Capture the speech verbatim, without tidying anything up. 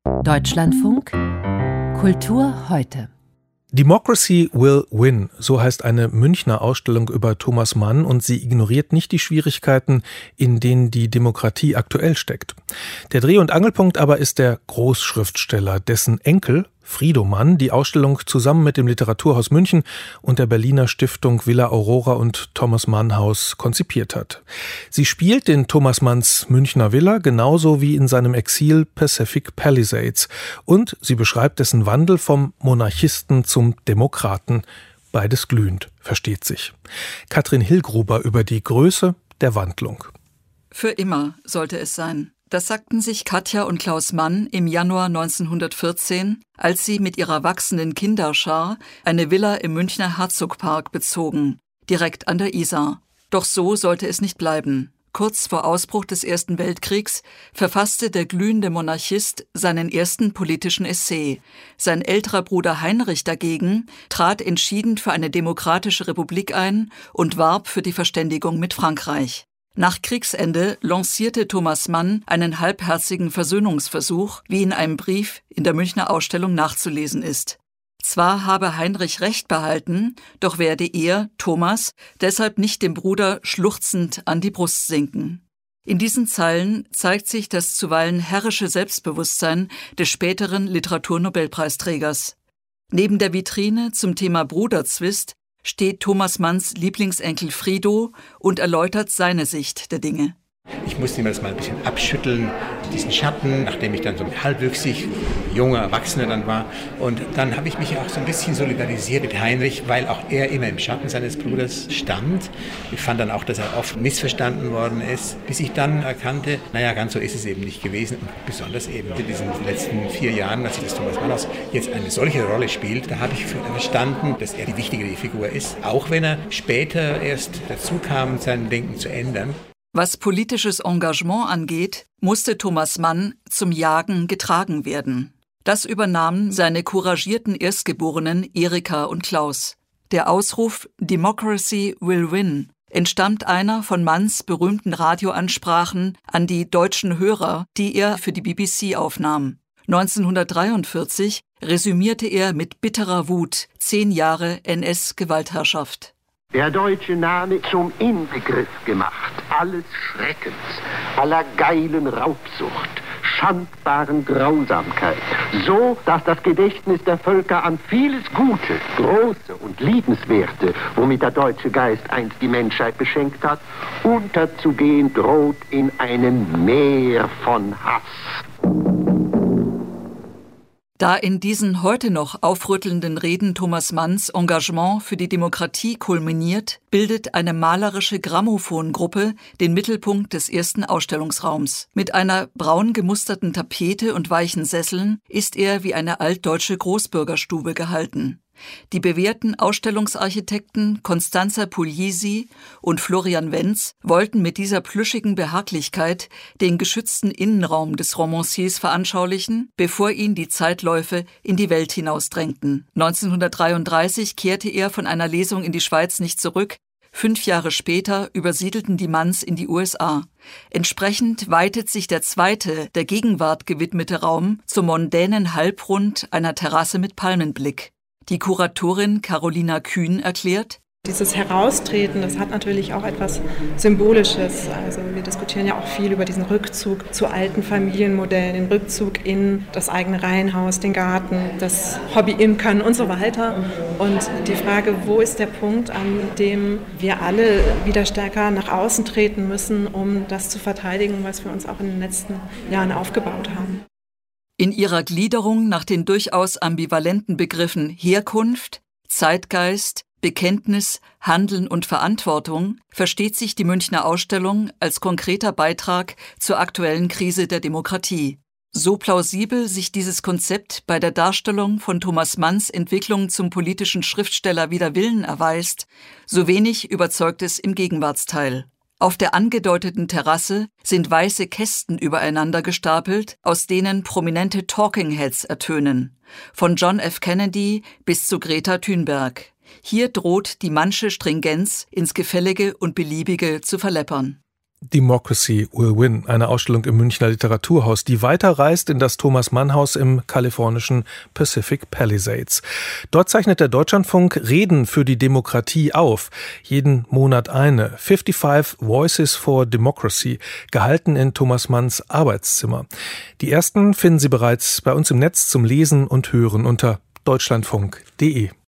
Deutschlandfunk Kultur heute. Democracy will win, so heißt eine Münchner Ausstellung über Thomas Mann, und sie ignoriert nicht die Schwierigkeiten, in denen die Demokratie aktuell steckt. Der Dreh- und Angelpunkt aber ist der Großschriftsteller, dessen Enkel Frido Mann die Ausstellung zusammen mit dem Literaturhaus München und der Berliner Stiftung Villa Aurora und Thomas Mann Haus konzipiert hat. Sie spielt in Thomas Manns Münchner Villa genauso wie in seinem Exil Pacific Palisades, und sie beschreibt dessen Wandel vom Monarchisten zum Demokraten. Beides glühend, versteht sich. Katrin Hillgruber über die Größe der Wandlung. Für immer sollte es sein. Das sagten sich Katja und Klaus Mann im Januar neunzehnhundertvierzehn, als sie mit ihrer wachsenden Kinderschar eine Villa im Münchner Herzogpark bezogen, direkt an der Isar. Doch so sollte es nicht bleiben. Kurz vor Ausbruch des Ersten Weltkriegs verfasste der glühende Monarchist seinen ersten politischen Essay. Sein älterer Bruder Heinrich dagegen trat entschieden für eine demokratische Republik ein und warb für die Verständigung mit Frankreich. Nach Kriegsende lancierte Thomas Mann einen halbherzigen Versöhnungsversuch, wie in einem Brief in der Münchner Ausstellung nachzulesen ist. Zwar habe Heinrich Recht behalten, doch werde er, Thomas, deshalb nicht dem Bruder schluchzend an die Brust sinken. In diesen Zeilen zeigt sich das zuweilen herrische Selbstbewusstsein des späteren Literaturnobelpreisträgers. Neben der Vitrine zum Thema Bruderzwist steht Thomas Manns Lieblingsenkel Frido und erläutert seine Sicht der Dinge. Ich musste mir das mal ein bisschen abschütteln, diesen Schatten, nachdem ich dann so halbwüchsig, junger Erwachsener dann war. Und dann habe ich mich auch so ein bisschen solidarisiert mit Heinrich, weil auch er immer im Schatten seines Bruders stand. Ich fand dann auch, dass er oft missverstanden worden ist, bis ich dann erkannte, naja, ganz so ist es eben nicht gewesen. Und besonders eben in diesen letzten vier Jahren, als ich das Thomas Mann Haus jetzt eine solche Rolle spielt, da habe ich verstanden, dass er die wichtigere Figur ist, auch wenn er später erst dazu kam, sein Denken zu ändern. Was politisches Engagement angeht, musste Thomas Mann zum Jagen getragen werden. Das übernahmen seine couragierten Erstgeborenen Erika und Klaus. Der Ausruf "Democracy will win" entstammt einer von Manns berühmten Radioansprachen an die deutschen Hörer, die er für die B B C aufnahm. neunzehnhundertdreiundvierzig resümierte er mit bitterer Wut zehn Jahre N S-Gewaltherrschaft. Der deutsche Name zum Inbegriff gemacht alles Schreckens, aller geilen Raubsucht, schandbaren Grausamkeit, so dass das Gedächtnis der Völker an vieles Gute, Große und Liebenswerte, womit der deutsche Geist einst die Menschheit beschenkt hat, unterzugehen droht in einem Meer von Hass. Da in diesen heute noch aufrüttelnden Reden Thomas Manns Engagement für die Demokratie kulminiert, bildet eine malerische Grammophongruppe den Mittelpunkt des ersten Ausstellungsraums. Mit einer braun gemusterten Tapete und weichen Sesseln ist er wie eine altdeutsche Großbürgerstube gehalten. Die bewährten Ausstellungsarchitekten Constanza Puglisi und Florian Wenz wollten mit dieser plüschigen Behaglichkeit den geschützten Innenraum des Romanciers veranschaulichen, bevor ihn die Zeitläufe in die Welt hinausdrängten. neunzehnhundertdreiunddreißig kehrte er von einer Lesung in die Schweiz nicht zurück. Fünf Jahre später übersiedelten die Manns in die U S A. Entsprechend weitet sich der zweite, der Gegenwart gewidmete Raum zum mondänen Halbrund einer Terrasse mit Palmenblick. Die Kuratorin Carolina Kühn erklärt: Dieses Heraustreten, das hat natürlich auch etwas Symbolisches. Also wir diskutieren ja auch viel über diesen Rückzug zu alten Familienmodellen, den Rückzug in das eigene Reihenhaus, den Garten, das Hobby-Imkern und so weiter. Und die Frage, wo ist der Punkt, an dem wir alle wieder stärker nach außen treten müssen, um das zu verteidigen, was wir uns auch in den letzten Jahren aufgebaut haben. In ihrer Gliederung nach den durchaus ambivalenten Begriffen Herkunft, Zeitgeist, Bekenntnis, Handeln und Verantwortung versteht sich die Münchner Ausstellung als konkreter Beitrag zur aktuellen Krise der Demokratie. So plausibel sich dieses Konzept bei der Darstellung von Thomas Manns Entwicklung zum politischen Schriftsteller wider Willen erweist, so wenig überzeugt es im Gegenwartsteil. Auf der angedeuteten Terrasse sind weiße Kästen übereinander gestapelt, aus denen prominente Talking Heads ertönen, von John F. Kennedy bis zu Greta Thunberg. Hier droht die Mannsche Stringenz ins Gefällige und Beliebige zu verleppern. Democracy Will Win, eine Ausstellung im Münchner Literaturhaus, die weiterreist in das Thomas-Mann-Haus im kalifornischen Pacific Palisades. Dort zeichnet der Deutschlandfunk Reden für die Demokratie auf. Jeden Monat eine. fünfundfünfzig Voices for Democracy, gehalten in Thomas Manns Arbeitszimmer. Die ersten finden Sie bereits bei uns im Netz zum Lesen und Hören unter deutschlandfunk punkt de.